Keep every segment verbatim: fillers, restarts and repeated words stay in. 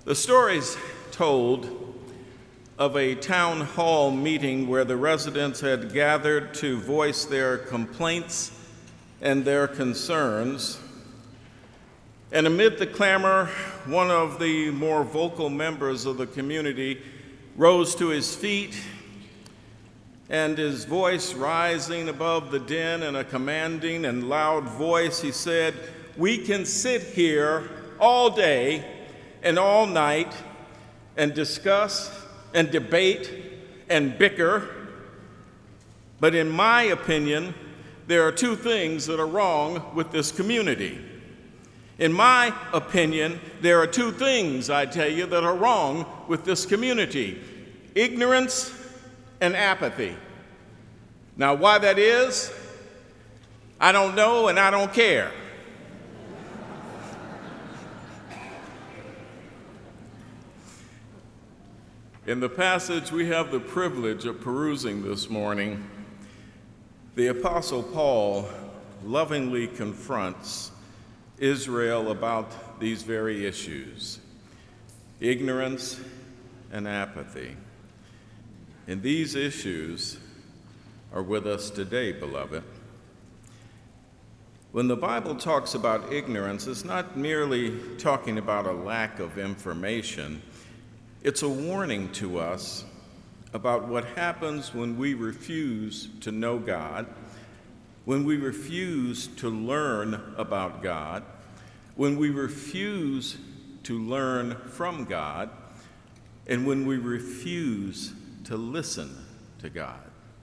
The stories told of a town hall meeting where the residents had gathered to voice their complaints and their concerns. And amid the clamor, one of the more vocal members of the community rose to his feet, and his voice rising above the din in a commanding and loud voice, he said, "We can sit here all day and all night and discuss and debate and bicker, but in my opinion, there are two things that are wrong with this community. In my opinion, there are two things, I tell you, that are wrong with this community: ignorance and apathy. Now, why that is, I don't know and I don't care." In the passage we have the privilege of perusing this morning, the Apostle Paul lovingly confronts Israel about these very issues: ignorance and apathy. And these issues are with us today, beloved. When the Bible talks about ignorance, it's not merely talking about a lack of information. It's a warning to us about what happens when we refuse to know God, when we refuse to learn about God, when we refuse to learn from God, and when we refuse to listen to God.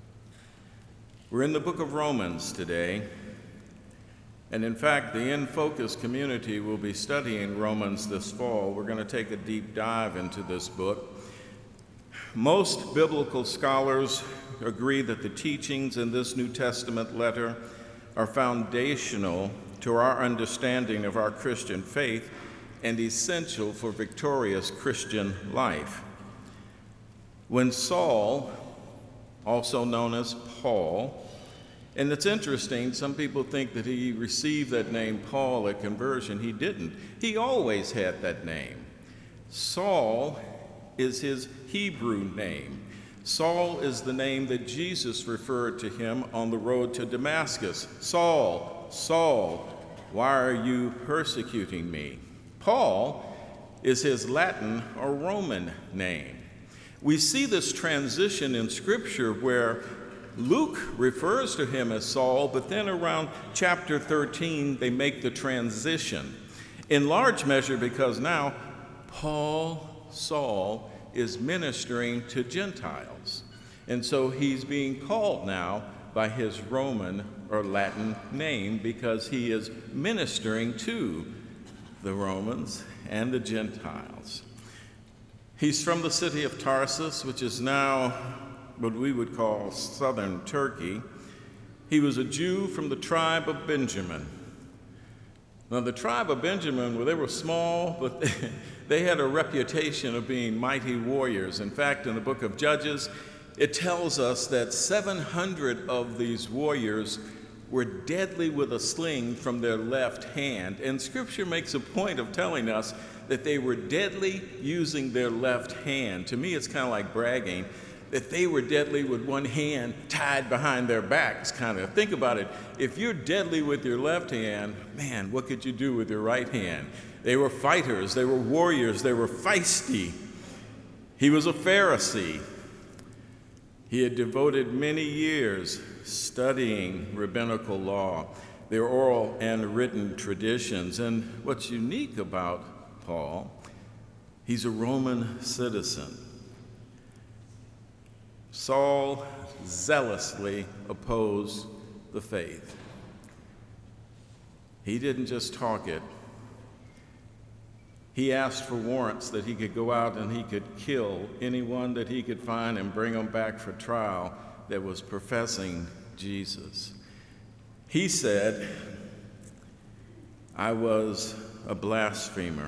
We're in the book of Romans today, and in fact, the In Focus community will be studying Romans this fall. We're going to take a deep dive into this book. Most biblical scholars agree that the teachings in this New Testament letter are foundational to our understanding of our Christian faith and essential for victorious Christian life. When Saul, also known as Paul, and it's interesting, some people think that he received that name Paul at conversion. He didn't. He always had that name. Saul is his Hebrew name. Saul is the name that Jesus referred to him on the road to Damascus. "Saul, Saul, why are you persecuting me?" Paul is his Latin or Roman name. We see this transition in Scripture where Luke refers to him as Saul, but then around chapter thirteen, they make the transition, in large measure because now Paul, Saul, is ministering to Gentiles. And so he's being called now by his Roman or Latin name because he is ministering to the Romans and the Gentiles. He's from the city of Tarsus, which is now what we would call southern Turkey. He was a Jew from the tribe of Benjamin. Now, the tribe of Benjamin, well, they were small, but they had a reputation of being mighty warriors. In fact, in the book of Judges, it tells us that seven hundred of these warriors were deadly with a sling from their left hand. And Scripture makes a point of telling us that they were deadly using their left hand. To me, it's kind of like bragging that they were deadly with one hand tied behind their backs, kind of. Think about it. If you're deadly with your left hand, man, what could you do with your right hand? They were fighters, they were warriors, they were feisty. He was a Pharisee. He had devoted many years studying rabbinical law, their oral and written traditions. And what's unique about Paul, he's a Roman citizen. Saul zealously opposed the faith. He didn't just talk it. He asked for warrants that he could go out and he could kill anyone that he could find and bring them back for trial that was professing Jesus. He said, "I was a blasphemer.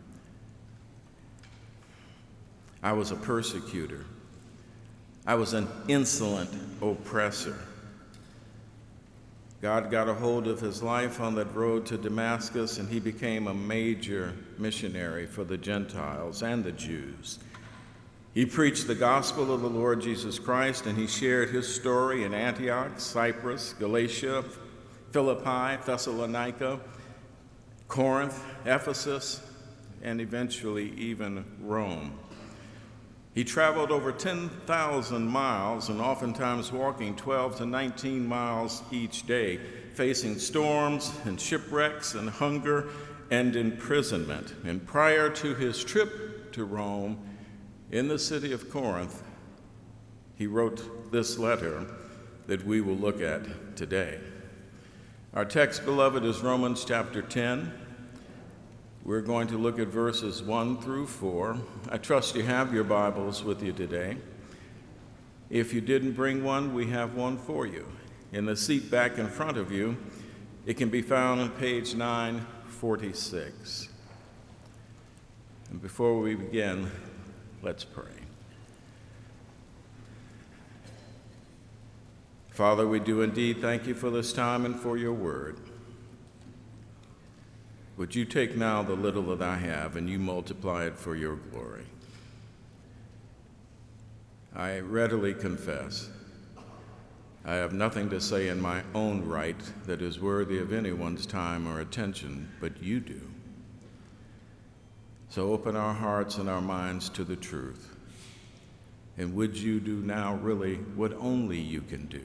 I was a persecutor. I was an insolent oppressor. God got a hold of his life on that road to Damascus, and he became a major missionary for the Gentiles and the Jews. He preached the gospel of the Lord Jesus Christ, and he shared his story in Antioch, Cyprus, Galatia, Philippi, Thessalonica, Corinth, Ephesus, and eventually even Rome. He traveled over ten thousand miles and oftentimes walking twelve to nineteen miles each day, facing storms and shipwrecks and hunger and imprisonment. And prior to his trip to Rome, in the city of Corinth, he wrote this letter that we will look at today. Our text, beloved, is Romans chapter ten. We're going to look at verses one through four. I trust you have your Bibles with you today. If you didn't bring one, we have one for you. In the seat back in front of you, it can be found on page nine forty-six. And before we begin, let's pray. Father, we do indeed thank you for this time and for your word. Would you take now the little that I have and you multiply it for your glory? I readily confess I have nothing to say in my own right that is worthy of anyone's time or attention, but you do. So open our hearts and our minds to the truth. And would you do now really what only you can do?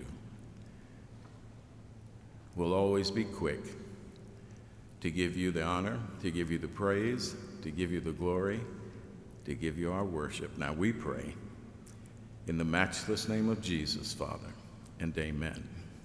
We'll always be quick to give you the honor, to give you the praise, to give you the glory, to give you our worship. Now we pray in the matchless name of Jesus, Father, and amen.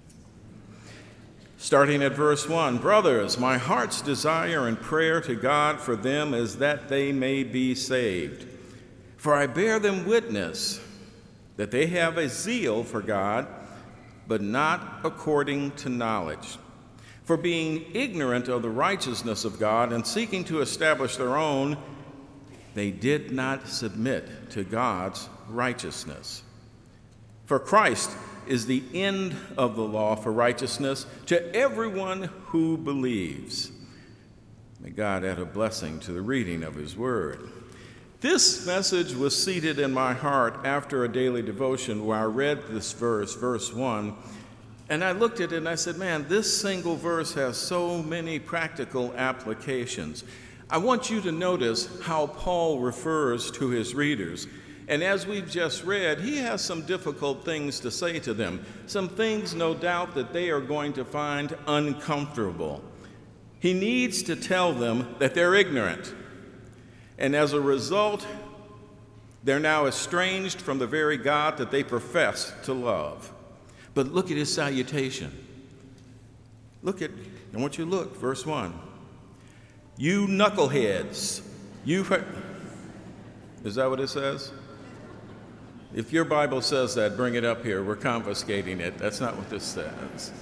Starting at verse one, brothers, my heart's desire and prayer to God for them is that they may be saved. For I bear them witness that they have a zeal for God, but not according to knowledge. For being ignorant of the righteousness of God and seeking to establish their own, they did not submit to God's righteousness. For Christ is the end of the law for righteousness to everyone who believes. May God add a blessing to the reading of his word. This message was seated in my heart after a daily devotion where I read this verse, verse one, and I looked at it and I said, man, this single verse has so many practical applications. I want you to notice how Paul refers to his readers. And as we've just read, he has some difficult things to say to them, some things, no doubt, that they are going to find uncomfortable. He needs to tell them that they're ignorant. And as a result, they're now estranged from the very God that they profess to love. But look at his salutation. Look at, I want you to look, verse one. You knuckleheads, you heard. Is that what it says? If your Bible says that, bring it up here. We're confiscating it. That's not what this says.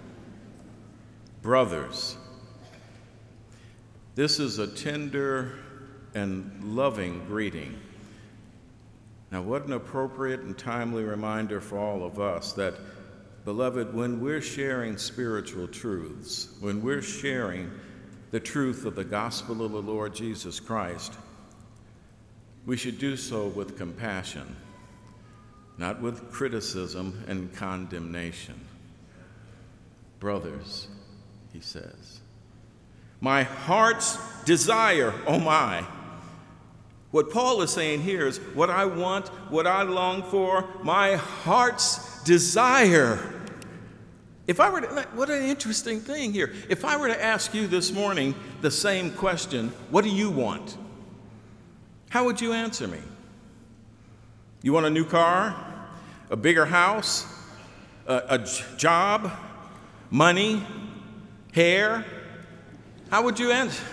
Brothers, this is a tender and loving greeting. Now, what an appropriate and timely reminder for all of us that, beloved, when we're sharing spiritual truths, when we're sharing the truth of the gospel of the Lord Jesus Christ, we should do so with compassion, not with criticism and condemnation. Brothers, he says, my heart's desire, oh my. What Paul is saying here is what I want, what I long for, my heart's desire. If I were to, what an interesting thing here. If I were to ask you this morning the same question, what do you want? How would you answer me? You want a new car, a bigger house, a, a j- job, money, hair? How would you answer?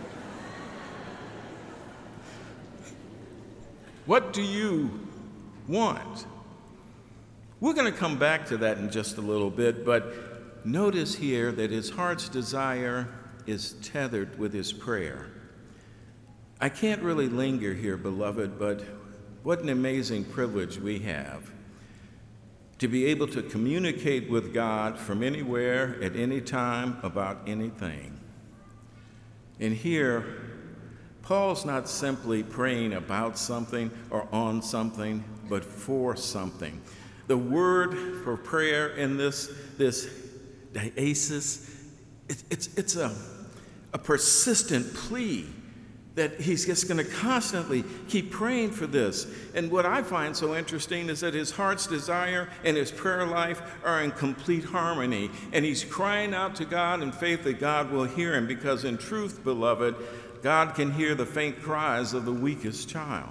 What do you want? We're going to come back to that in just a little bit, but notice here that his heart's desire is tethered with his prayer. I can't really linger here, beloved, but what an amazing privilege we have to be able to communicate with God from anywhere at any time about anything. And here, Paul's not simply praying about something or on something, but for something. The word for prayer in this, this diesis, it, it's, it's a, a persistent plea that he's just going to constantly keep praying for this. And what I find so interesting is that his heart's desire and his prayer life are in complete harmony. And he's crying out to God in faith that God will hear him, because in truth, beloved, God can hear the faint cries of the weakest child.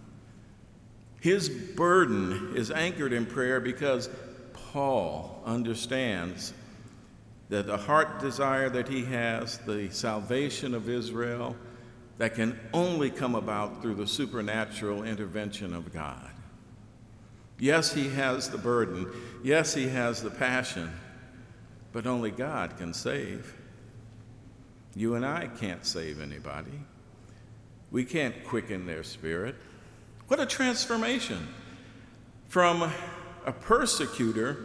His burden is anchored in prayer because Paul understands that the heart desire that he has, the salvation of Israel, that can only come about through the supernatural intervention of God. Yes, he has the burden. Yes, he has the passion, but only God can save. You and I can't save anybody. We can't quicken their spirit. What a transformation from a persecutor,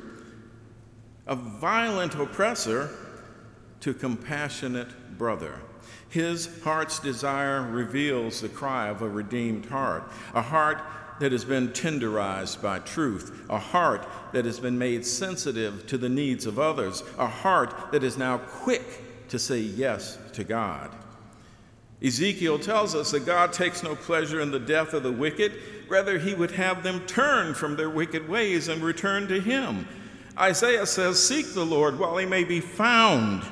a violent oppressor, to compassionate brother. His heart's desire reveals the cry of a redeemed heart, a heart that has been tenderized by truth, a heart that has been made sensitive to the needs of others, a heart that is now quick to say yes to God. Ezekiel tells us that God takes no pleasure in the death of the wicked. Rather, he would have them turn from their wicked ways and return to him. Isaiah says, "Seek the Lord while he may be found.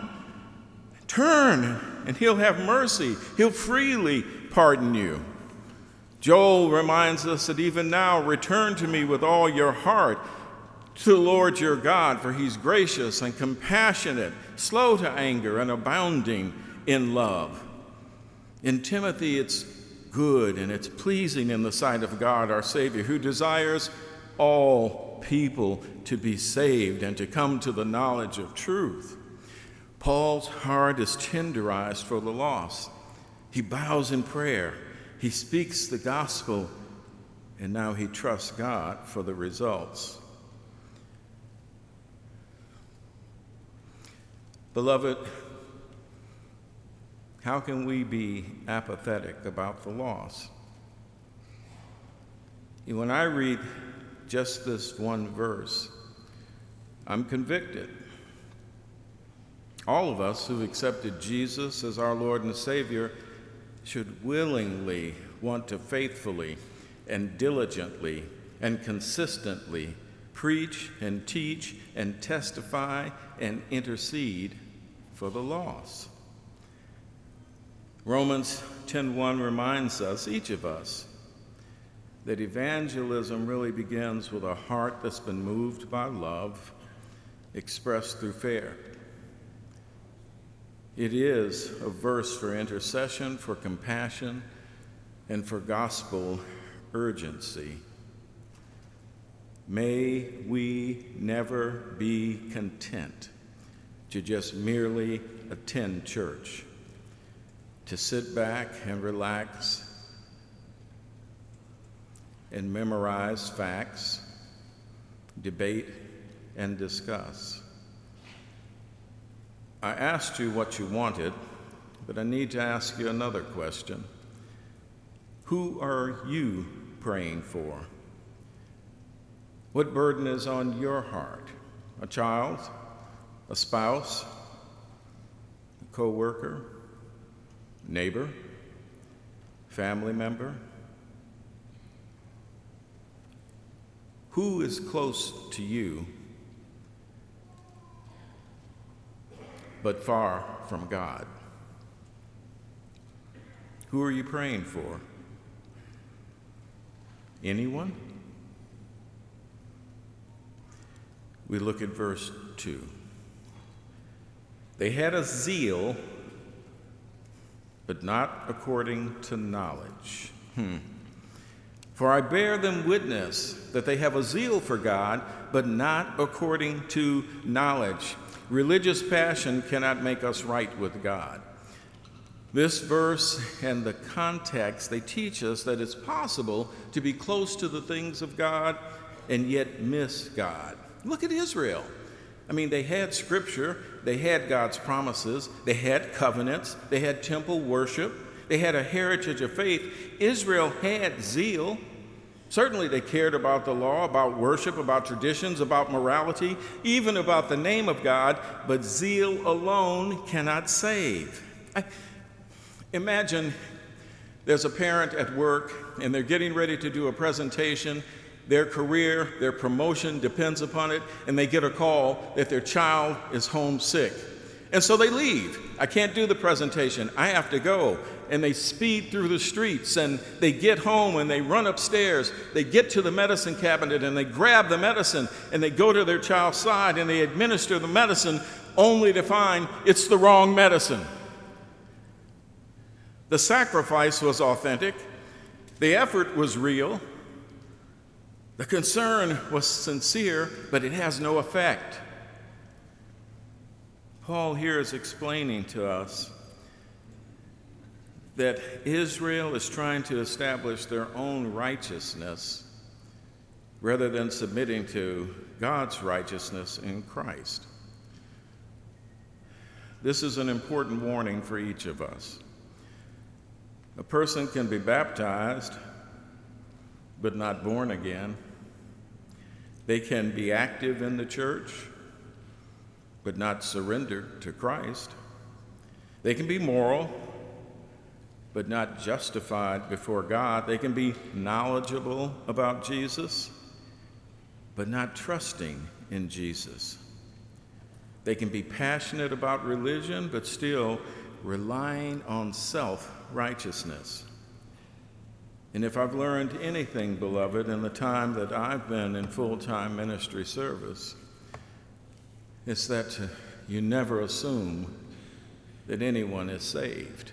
Turn, and he'll have mercy. He'll freely pardon you." Joel reminds us that even now, return to me with all your heart, to the Lord your God, for he's gracious and compassionate, slow to anger, and abounding in love. In Timothy, it's good and it's pleasing in the sight of God, our Savior, who desires all people to be saved and to come to the knowledge of truth. Paul's heart is tenderized for the lost. He bows in prayer. He speaks the gospel, and now he trusts God for the results. Beloved, how can we be apathetic about the lost? When I read just this one verse, I'm convicted. All of us who've accepted Jesus as our Lord and Savior should willingly want to faithfully and diligently and consistently preach and teach and testify and intercede for the lost. Romans ten one reminds us, each of us, that evangelism really begins with a heart that's been moved by love, expressed through prayer. It is a verse for intercession, for compassion, and for gospel urgency. May we never be content to just merely attend church, to sit back and relax and memorize facts, debate, and discuss. I asked you what you wanted, but I need to ask you another question. Who are you praying for? What burden is on your heart? A child? A spouse? A co-worker? Neighbor? Family member? Who is close to you, but far from God? Who are you praying for? Anyone? We look at verse two. They had a zeal, but not according to knowledge. Hmm. For I bear them witness that they have a zeal for God, but not according to knowledge. Religious passion cannot make us right with God. This verse and the context, they teach us that it's possible to be close to the things of God and yet miss God. Look at Israel. I mean, they had scripture, they had God's promises, they had covenants, they had temple worship, they had a heritage of faith. Israel had zeal. Certainly they cared about the law, about worship, about traditions, about morality, even about the name of God, but zeal alone cannot save. I, imagine there's a parent at work and they're getting ready to do a presentation. Their career, their promotion depends upon it, and they get a call that their child is homesick. And so they leave. I can't do the presentation. I have to go. And they speed through the streets, and they get home, and they run upstairs. They get to the medicine cabinet, and they grab the medicine, and they go to their child's side, and they administer the medicine, only to find it's the wrong medicine. The sacrifice was authentic. The effort was real. The concern was sincere, but it has no effect. Paul here is explaining to us that Israel is trying to establish their own righteousness rather than submitting to God's righteousness in Christ. This is an important warning for each of us. A person can be baptized but not born again. They can be active in the church but not surrendered to Christ. They can be moral but not justified before God. They can be knowledgeable about Jesus but not trusting in Jesus. They can be passionate about religion but still relying on self-righteousness. And if I've learned anything, beloved, in the time that I've been in full-time ministry service, it's that uh, you never assume that anyone is saved.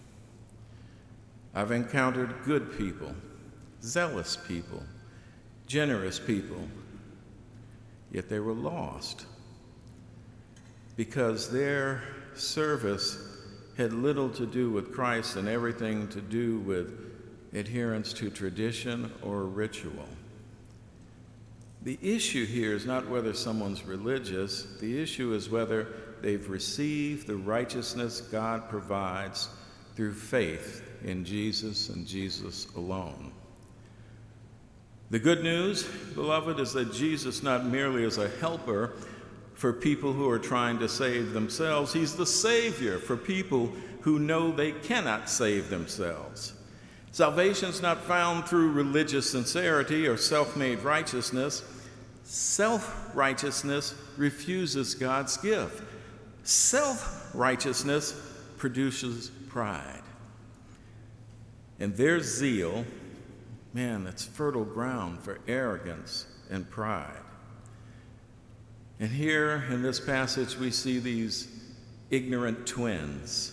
I've encountered good people, zealous people, generous people, yet they were lost because their service had little to do with Christ and everything to do with adherence to tradition or ritual. The issue here is not whether someone's religious. The issue is whether they've received the righteousness God provides through faith in Jesus and Jesus alone. The good news, beloved, is that Jesus not merely is a helper for people who are trying to save themselves, he's the Savior for people who know they cannot save themselves. Salvation is not found through religious sincerity or self-made righteousness. Self-righteousness refuses God's gift. Self-righteousness produces pride. And their zeal, man, that's fertile ground for arrogance and pride. And here in this passage, we see these ignorant twins.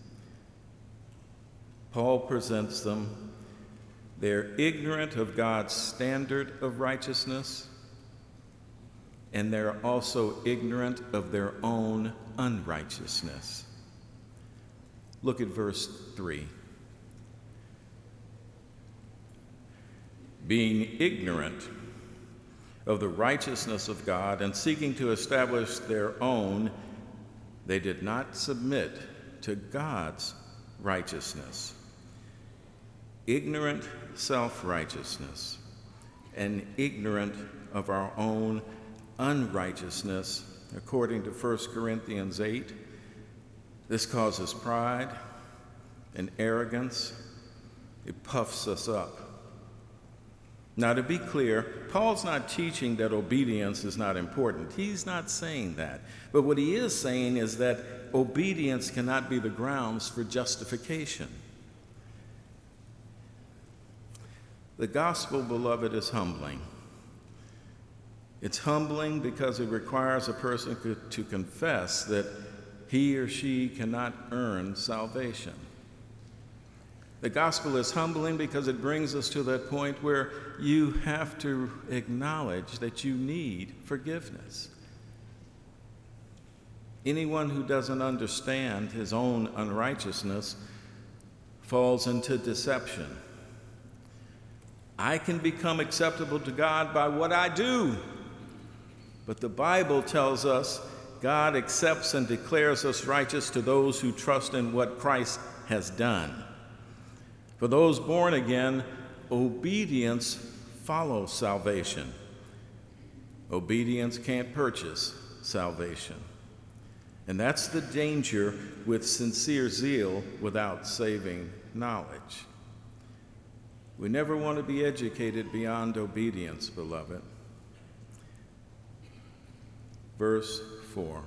Paul presents them. They're ignorant of God's standard of righteousness, and they're also ignorant of their own unrighteousness. Look at verse three. Being ignorant of the righteousness of God and seeking to establish their own, they did not submit to God's righteousness. Ignorant self-righteousness and ignorant of our own unrighteousness, according to First Corinthians eight. This causes pride and arrogance. It puffs us up. Now, to be clear, Paul's not teaching that obedience is not important. He's not saying that. But what he is saying is that obedience cannot be the grounds for justification. The gospel, beloved, is humbling. It's humbling because it requires a person to confess that he or she cannot earn salvation. The gospel is humbling because it brings us to that point where you have to acknowledge that you need forgiveness. Anyone who doesn't understand his own unrighteousness falls into deception. I can become acceptable to God by what I do. But the Bible tells us God accepts and declares us righteous to those who trust in what Christ has done. For those born again, obedience follows salvation. Obedience can't purchase salvation. And that's the danger with sincere zeal without saving knowledge. We never want to be educated beyond obedience, beloved. Verse four.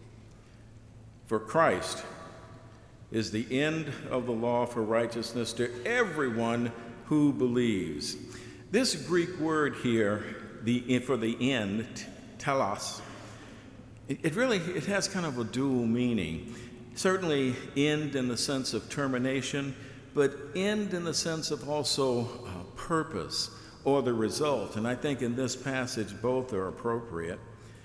For Christ is the end of the law for righteousness to everyone who believes. This Greek word here, the for the end, telos, it, it really it has kind of a dual meaning. Certainly end in the sense of termination, but end in the sense of also uh, purpose or the result. And I think in this passage both are appropriate.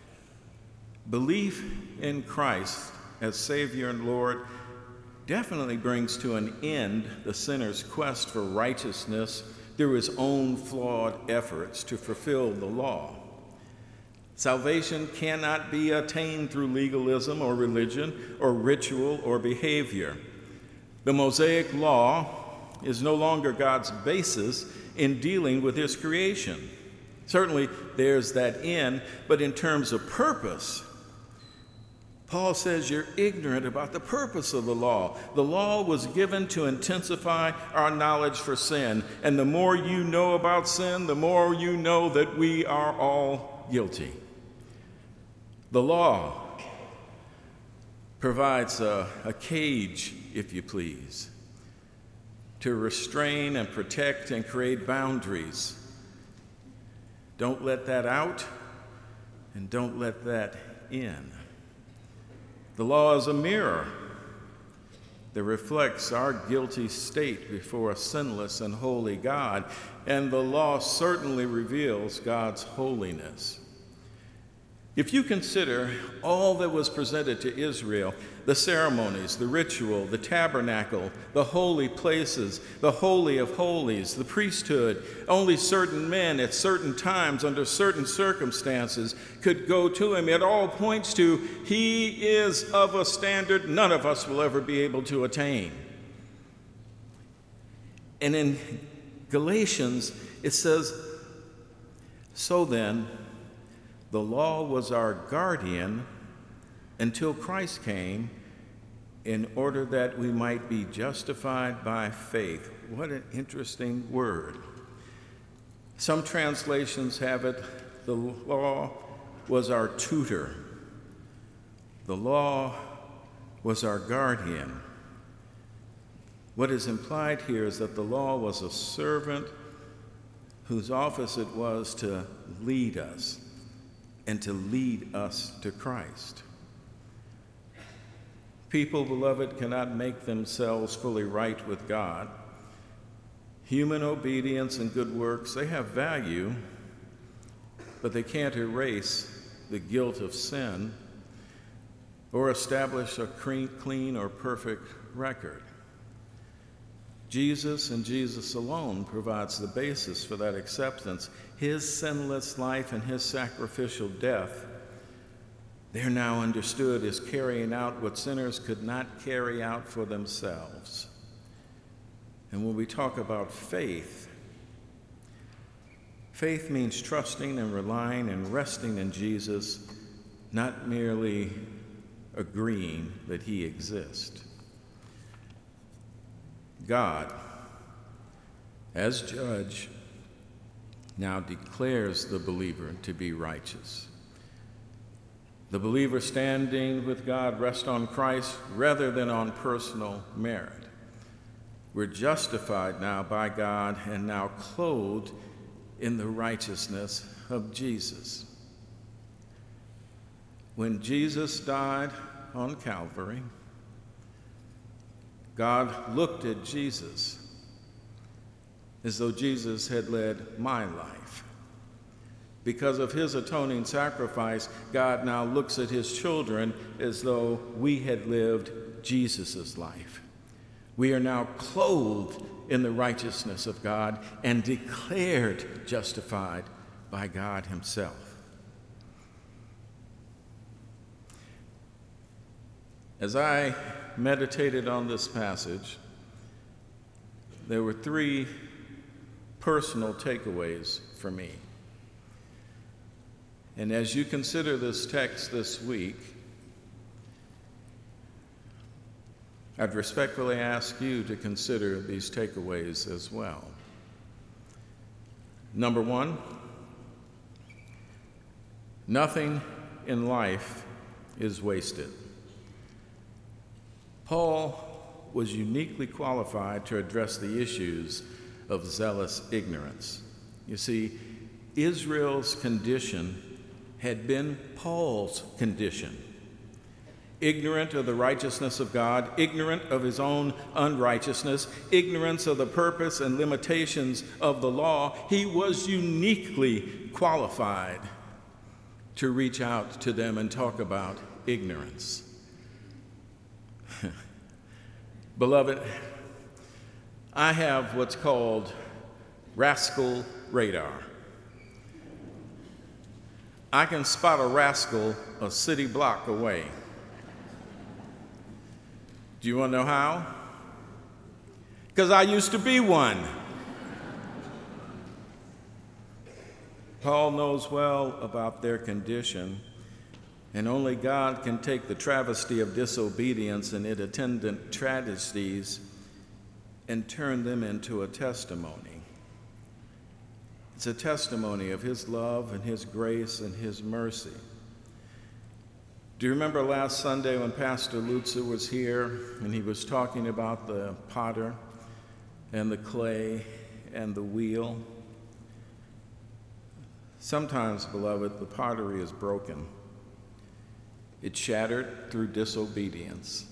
Belief in Christ as Savior and Lord definitely brings to an end the sinner's quest for righteousness through his own flawed efforts to fulfill the law. Salvation cannot be attained through legalism or religion or ritual or behavior. The Mosaic law is no longer God's basis in dealing with his creation. Certainly there's that end, but in terms of purpose, Paul says you're ignorant about the purpose of the law. The law was given to intensify our knowledge for sin, and the more you know about sin, the more you know that we are all guilty. The law provides a, a cage, if you please, to restrain and protect and create boundaries. Don't let that out, and don't let that in. The law is a mirror that reflects our guilty state before a sinless and holy God, and the law certainly reveals God's holiness. If you consider all that was presented to Israel, the ceremonies, the ritual, the tabernacle, the holy places, the holy of holies, the priesthood, only certain men at certain times under certain circumstances could go to him. It all points to he is of a standard none of us will ever be able to attain. And in Galatians, it says, so then, the law was our guardian until Christ came in order that we might be justified by faith. What an interesting word. Some translations have it, the law was our tutor. The law was our guardian. What is implied here is that the law was a servant whose office it was to lead us and to lead us to Christ. People, beloved, cannot make themselves fully right with God. Human obedience and good works, they have value, but they can't erase the guilt of sin or establish a clean or perfect record. Jesus and Jesus alone provides the basis for that acceptance. His sinless life and his sacrificial death, they're now understood as carrying out what sinners could not carry out for themselves. And when we talk about faith, faith means trusting and relying and resting in Jesus, not merely agreeing that he exists. God, as judge, now declares the believer to be righteous. The believer standing with God rests on Christ rather than on personal merit. We're justified now by God and now clothed in the righteousness of Jesus. When Jesus died on Calvary, God looked at Jesus as though Jesus had led my life. Because of his atoning sacrifice, God now looks at his children as though we had lived Jesus' life. We are now clothed in the righteousness of God and declared justified by God himself. As I meditated on this passage, there were three personal takeaways for me. And as you consider this text this week, I'd respectfully ask you to consider these takeaways as well. Number one, nothing in life is wasted. Paul was uniquely qualified to address the issues of zealous ignorance. You see, Israel's condition had been Paul's condition. Ignorant of the righteousness of God, ignorant of his own unrighteousness, ignorance of the purpose and limitations of the law, he was uniquely qualified to reach out to them and talk about ignorance. Beloved, I have what's called rascal radar. I can spot a rascal a city block away. Do you want to know how? Because I used to be one. Paul knows well about their condition, and only God can take the travesty of disobedience and its attendant tragedies and turn them into a testimony. It's a testimony of his love and his grace and his mercy. Do you remember last Sunday when Pastor Lutzer was here and he was talking about the potter and the clay and the wheel? Sometimes, beloved, the pottery is broken. It's shattered through disobedience.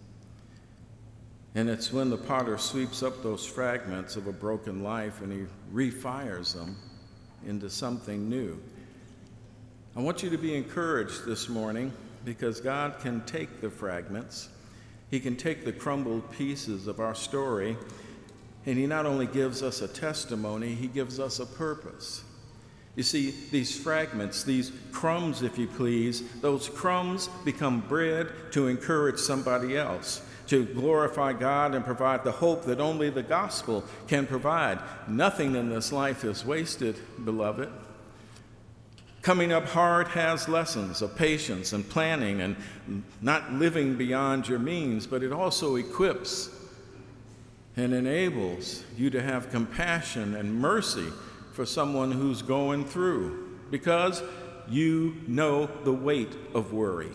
And it's when the potter sweeps up those fragments of a broken life and he refires them into something new. I want you to be encouraged this morning because God can take the fragments, he can take the crumbled pieces of our story, and he not only gives us a testimony, he gives us a purpose. You see, these fragments, these crumbs, if you please, those crumbs become bread to encourage somebody else, to glorify God and provide the hope that only the gospel can provide. Nothing in this life is wasted, beloved. Coming up hard has lessons of patience and planning and not living beyond your means, but it also equips and enables you to have compassion and mercy for someone who's going through, because you know the weight of worry.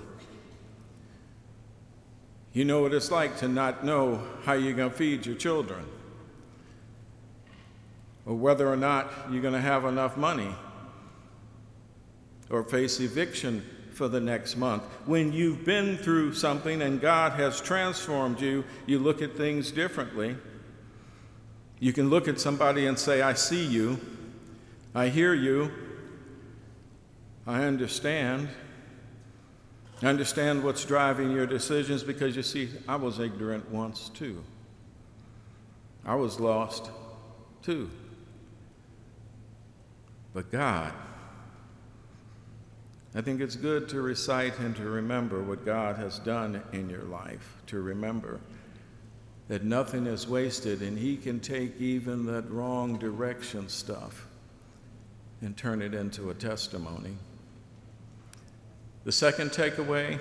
You know what it's like to not know how you're going to feed your children, or whether or not you're going to have enough money, or face eviction for the next month. When you've been through something and God has transformed you, you look at things differently. You can look at somebody and say, I see you. I hear you. I understand. I understand what's driving your decisions because, you see, I was ignorant once too. I was lost too. But God, I think it's good to recite and to remember what God has done in your life, to remember that nothing is wasted and he can take even that wrong direction stuff and turn it into a testimony. The second takeaway,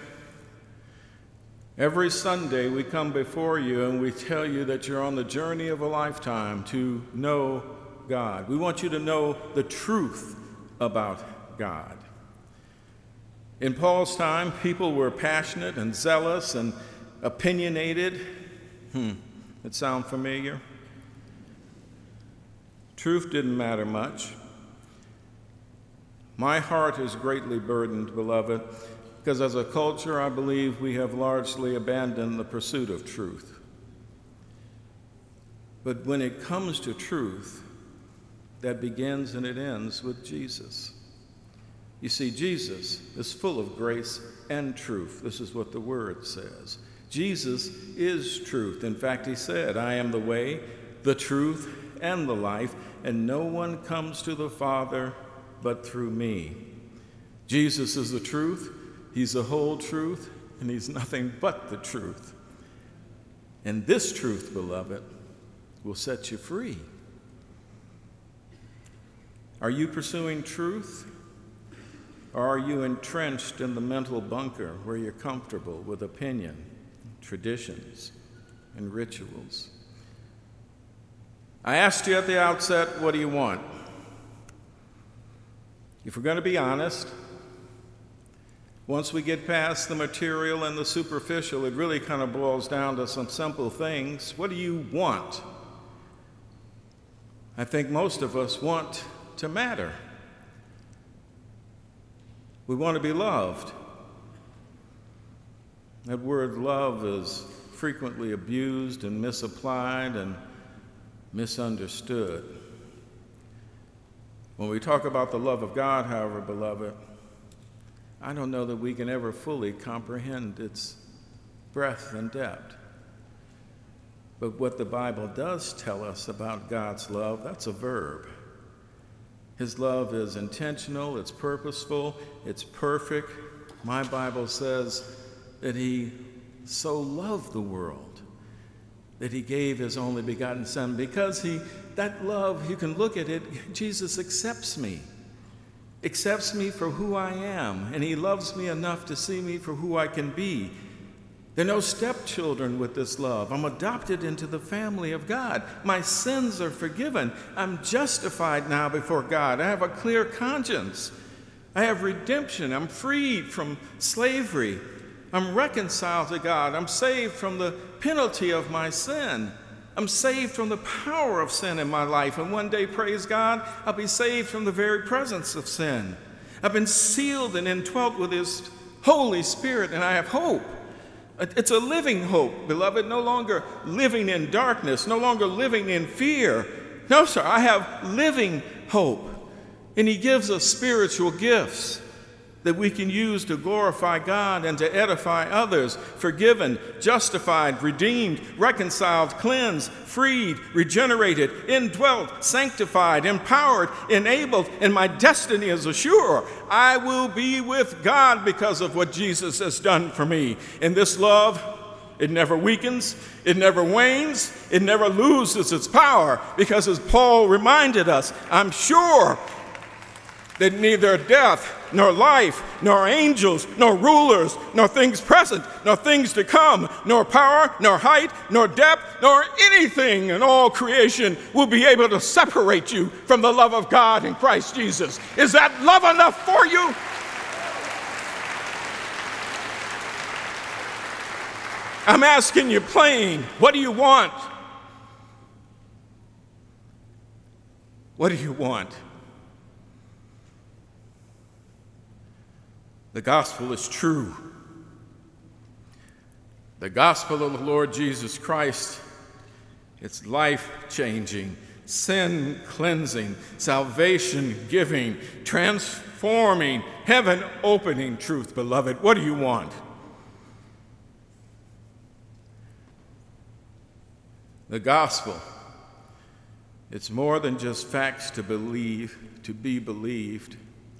every Sunday we come before you and we tell you that you're on the journey of a lifetime to know God. We want you to know the truth about God. In Paul's time, people were passionate and zealous and opinionated. Hmm, that sound familiar? Truth didn't matter much. My heart is greatly burdened, beloved, because as a culture, I believe we have largely abandoned the pursuit of truth. But when it comes to truth, that begins and it ends with Jesus. You see, Jesus is full of grace and truth. This is what the Word says. Jesus is truth. In fact, he said, I am the way, the truth, and the life, and no one comes to the Father but through me. Jesus is the truth, he's the whole truth, and he's nothing but the truth. And this truth, beloved, will set you free. Are you pursuing truth? Or are you entrenched in the mental bunker where you're comfortable with opinion, traditions, and rituals? I asked you at the outset, what do you want? If we're going to be honest, once we get past the material and the superficial, it really kind of boils down to some simple things. What do you want? I think most of us want to matter. We want to be loved. That word love is frequently abused and misapplied and misunderstood. When we talk about the love of God, however, beloved, I don't know that we can ever fully comprehend its breadth and depth. But what the Bible does tell us about God's love, that's a verb. His love is intentional, it's purposeful, it's perfect. My Bible says that he so loved the world that he gave his only begotten Son. Because he, that love, you can look at it, Jesus accepts me, accepts me for who I am, and he loves me enough to see me for who I can be. There are no stepchildren with this love. I'm adopted into the family of God. My sins are forgiven. I'm justified now before God. I have a clear conscience. I have redemption. I'm freed from slavery. I'm reconciled to God. I'm saved from the penalty of my sin. I'm saved from the power of sin in my life. And one day, praise God, I'll be saved from the very presence of sin. I've been sealed and indwelt with his Holy Spirit, and I have hope. It's a living hope, beloved, no longer living in darkness, no longer living in fear. No, sir, I have living hope. And he gives us spiritual gifts that we can use to glorify God and to edify others, forgiven, justified, redeemed, reconciled, cleansed, freed, regenerated, indwelt, sanctified, empowered, enabled, and my destiny is assured. I will be with God because of what Jesus has done for me. And this love, it never weakens, it never wanes, it never loses its power, because as Paul reminded us, I'm sure that neither death, nor life, nor angels, nor rulers, nor things present, nor things to come, nor power, nor height, nor depth, nor anything in all creation will be able to separate you from the love of God in Christ Jesus. Is that love enough for you? I'm asking you plain, what do you want? What do you want? The gospel is true. The gospel of the Lord Jesus Christ, it's life-changing, sin-cleansing, salvation-giving, transforming, heaven-opening truth, beloved. What do you want? The gospel, it's more than just facts to believe, to be believed.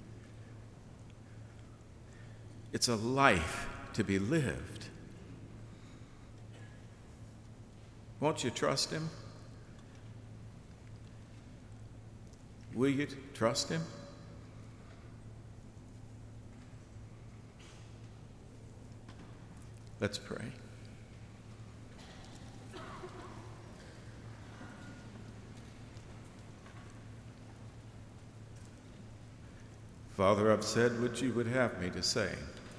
It's a life to be lived. Won't you trust him? Will you trust him? Let's pray. Father, I've said what you would have me to say.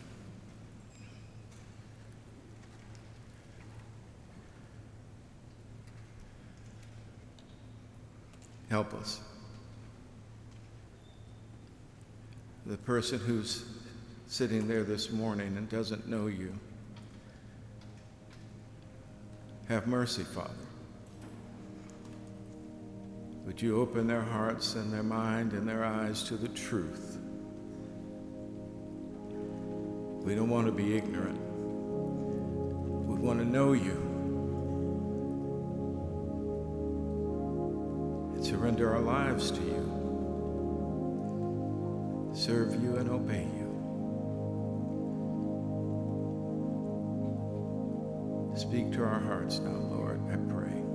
Help us. The person who's sitting there this morning and doesn't know you, have mercy, Father. Would you open their hearts and their mind and their eyes to the truth? We don't want to be ignorant. We want to know you and surrender our lives to you, serve you and obey you. Speak to our hearts now, Lord, I pray.